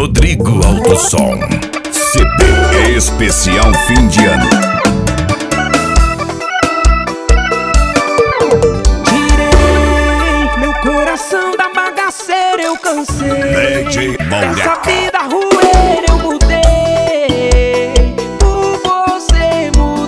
Rodrigo Autosom, CD especial fim de ano. Tirei meu coração da bagaceira, eu cansei dessa vida rueira, eu mudei, por você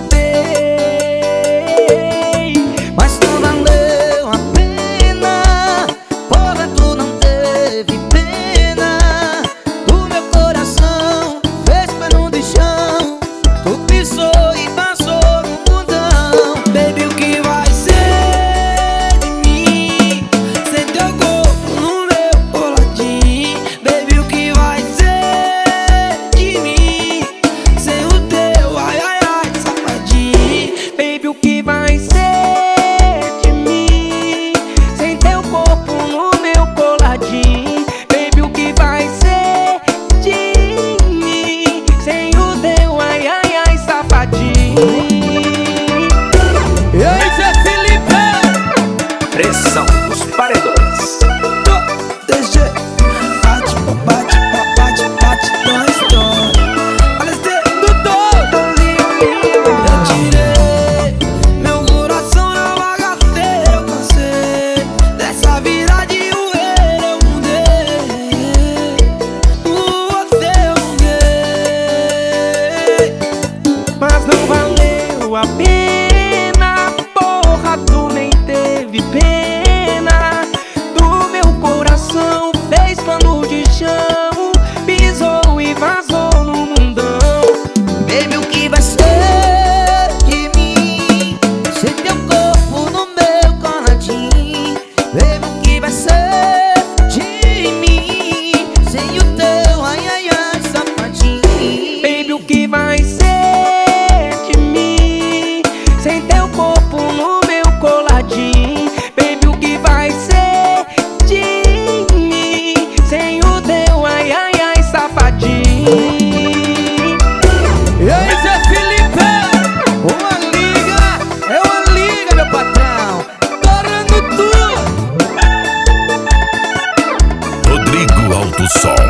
mudei, mas não valeu a pena, porra, tu não teve pena do meu coração, fez pano de chão, tu pisou e passou no mundão. Baby, o que vai ser de mim sem teu corpo no meu coladinho? Baby, o que vai ser de mim sem o teu ai ai ai safadinho? Baby, o que vai ser de mim sem teu corpo no meu coladinho? Baby, o que vai ser de mim sem o teu ai ai ai safadinho? E aí, Zé Felipe? Pressão dos paredões. DG, bate, bate, bate, bate, nós dois. Olha esse do todo. Eu tirei meu coração na bagaceira, eu cansei dessa vida de rueira, eu mudei, por você eu mudei, mas não valeu a pena, porra, tu nem teve pena do meu coração, fez pano de chão, pisou e vazou no mundão. Baby, o que vai ser de mim sem teu corpo no meu coladinho? Baby, o que vai ser de mim sem o teu ai ai ai safadinho? Baby, o que vai ser de mim sem teu corpo no meu coladinho? Baby, o que vai ser de mim sem o teu ai ai ai safadinho? E aí, Zé Felipe? Uma liga, é uma liga, meu patrão, torrando tudo. Rodrigo Autosom,